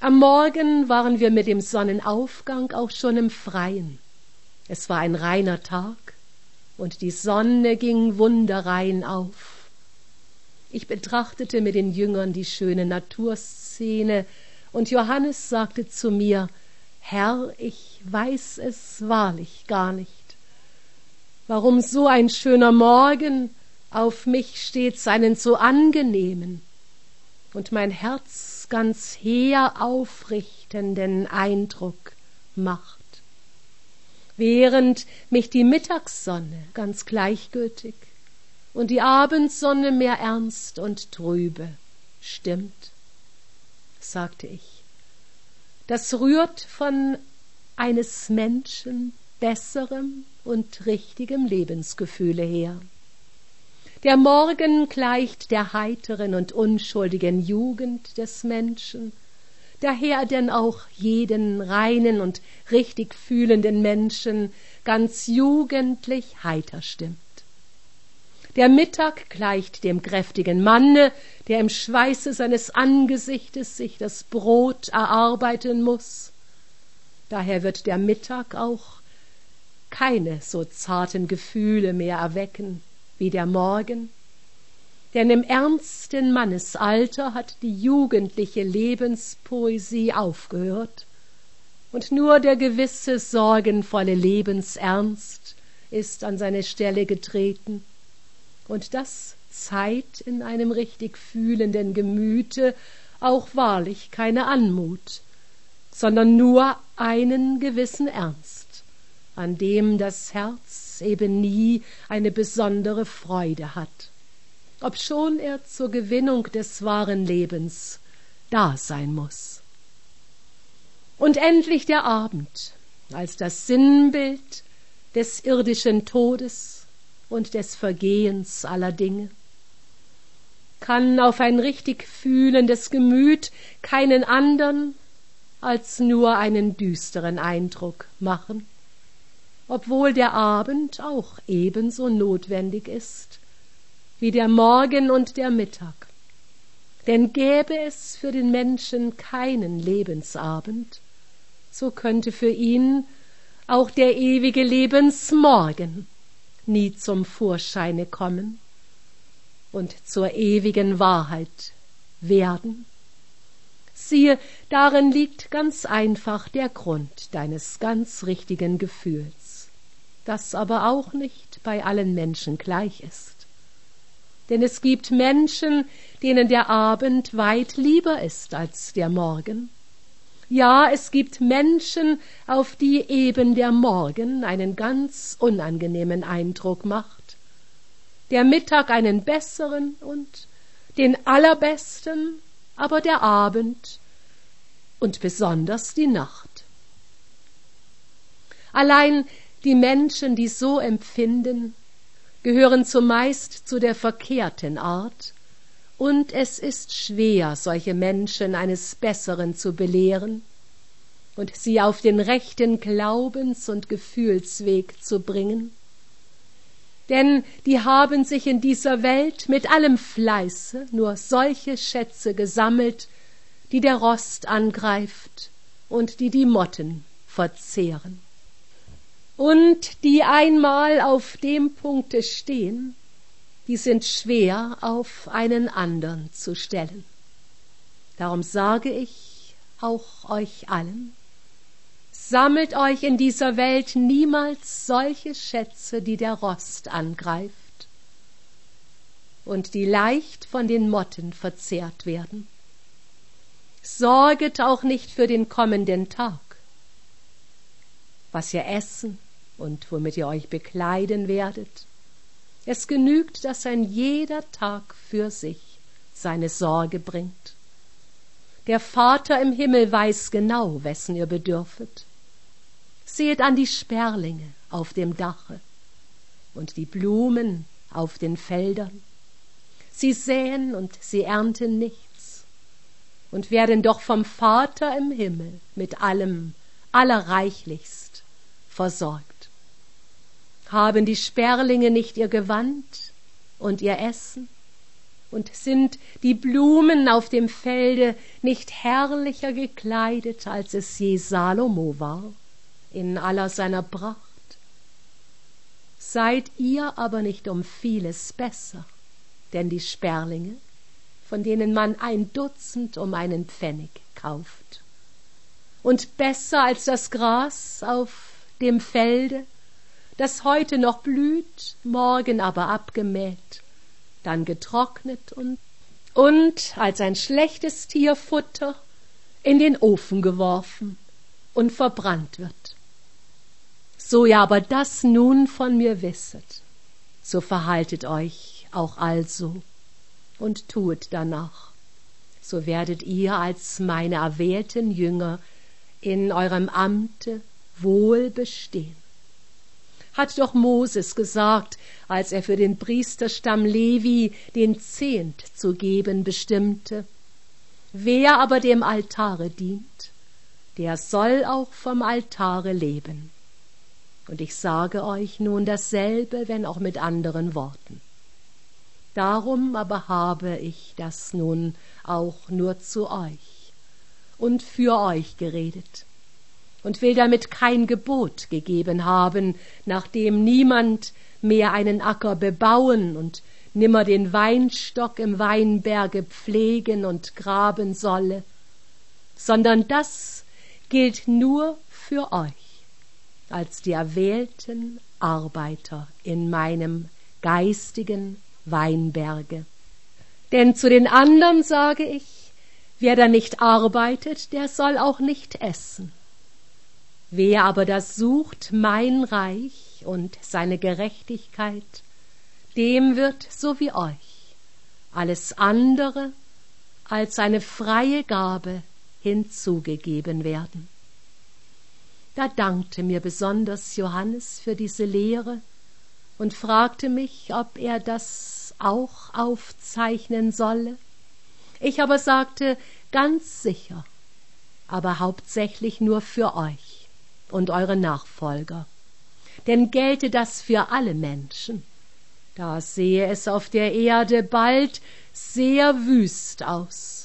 Am Morgen waren wir mit dem Sonnenaufgang auch schon im Freien. Es war ein reiner Tag und die Sonne ging wunderrein auf. Ich betrachtete mit den Jüngern die schöne Naturszene und Johannes sagte zu mir: Herr, ich weiß es wahrlich gar nicht, warum so ein schöner Morgen auf mich stets einen so angenehmen und mein Herz ganz hehr aufrichtenden Eindruck macht, während mich die Mittagssonne ganz gleichgültig und die Abendsonne mehr ernst und trübe stimmt, sagte ich. Das rührt von eines Menschen besserem und richtigem Lebensgefühle her. Der Morgen gleicht der heiteren und unschuldigen Jugend des Menschen, daher denn auch jeden reinen und richtig fühlenden Menschen ganz jugendlich heiter stimmt. Der Mittag gleicht dem kräftigen Manne, der im Schweiße seines Angesichtes sich das Brot erarbeiten muß. Daher wird der Mittag auch keine so zarten Gefühle mehr erwecken wie der Morgen, denn im ernsten Mannesalter hat die jugendliche Lebenspoesie aufgehört und nur der gewisse sorgenvolle Lebensernst ist an seine Stelle getreten, und das zeigt in einem richtig fühlenden Gemüte auch wahrlich keine Anmut, sondern nur einen gewissen Ernst, an dem das Herz eben nie eine besondere Freude hat, obschon er zur Gewinnung des wahren Lebens da sein muß. Und endlich der Abend, als das Sinnbild des irdischen Todes und des Vergehens aller Dinge, kann auf ein richtig fühlendes Gemüt keinen andern als nur einen düsteren Eindruck machen, obwohl der Abend auch ebenso notwendig ist wie der Morgen und der Mittag. Denn gäbe es für den Menschen keinen Lebensabend, so könnte für ihn auch der ewige Lebensmorgen nie zum Vorscheine kommen und zur ewigen Wahrheit werden. Siehe, darin liegt ganz einfach der Grund deines ganz richtigen Gefühls, das aber auch nicht bei allen Menschen gleich ist. Denn es gibt Menschen, denen der Abend weit lieber ist als der Morgen. Ja, es gibt Menschen, auf die eben der Morgen einen ganz unangenehmen Eindruck macht, der Mittag einen besseren und den allerbesten, aber der Abend und besonders die Nacht. Allein die Menschen, die so empfinden, gehören zumeist zu der verkehrten Art, und es ist schwer, solche Menschen eines Besseren zu belehren und sie auf den rechten Glaubens- und Gefühlsweg zu bringen. Denn die haben sich in dieser Welt mit allem Fleiße nur solche Schätze gesammelt, die der Rost angreift und die Motten verzehren. Und die einmal auf dem Punkte stehen, die sind schwer auf einen andern zu stellen. Darum sage ich auch euch allen: Sammelt euch in dieser Welt niemals solche Schätze, die der Rost angreift und die leicht von den Motten verzehrt werden. Sorget auch nicht für den kommenden Tag, was ihr essen und womit ihr euch bekleiden werdet. Es genügt, dass ein jeder Tag für sich seine Sorge bringt. Der Vater im Himmel weiß genau, wessen ihr bedürfet. Seht an die Sperlinge auf dem Dache und die Blumen auf den Feldern. Sie säen und sie ernten nichts und werden doch vom Vater im Himmel mit allem allerreichlichst versorgt. Haben die Sperlinge nicht ihr Gewand und ihr Essen? Und sind die Blumen auf dem Felde nicht herrlicher gekleidet, als es je Salomo war, in aller seiner Pracht? Seid ihr aber nicht um vieles besser, denn die Sperlinge, von denen man 1 Dutzend um einen Pfennig kauft, und besser als das Gras auf dem Felde, das heute noch blüht, morgen aber abgemäht, dann getrocknet und als ein schlechtes Tierfutter in den Ofen geworfen und verbrannt wird. So ihr aber das nun von mir wisset, so verhaltet euch auch also und tuet danach, so werdet ihr als meine erwählten Jünger in eurem Amte wohl bestehen. Hat doch Moses gesagt, als er für den Priesterstamm Levi den Zehnt zu geben bestimmte: Wer aber dem Altare dient, der soll auch vom Altare leben. Und ich sage euch nun dasselbe, wenn auch mit anderen Worten. Darum aber habe ich das nun auch nur zu euch und für euch geredet und will damit kein Gebot gegeben haben, nachdem niemand mehr einen Acker bebauen und nimmer den Weinstock im Weinberge pflegen und graben solle, sondern das gilt nur für euch, als die erwählten Arbeiter in meinem geistigen Weinberge. Denn zu den anderen sage ich, wer da nicht arbeitet, der soll auch nicht essen. Wer aber das sucht, mein Reich und seine Gerechtigkeit, dem wird so wie euch alles andere als eine freie Gabe hinzugegeben werden. Da dankte mir besonders Johannes für diese Lehre und fragte mich, ob er das auch aufzeichnen solle. Ich aber sagte, ganz sicher, aber hauptsächlich nur für euch und eure Nachfolger. Denn gelte das für alle Menschen, da sehe es auf der Erde bald sehr wüst aus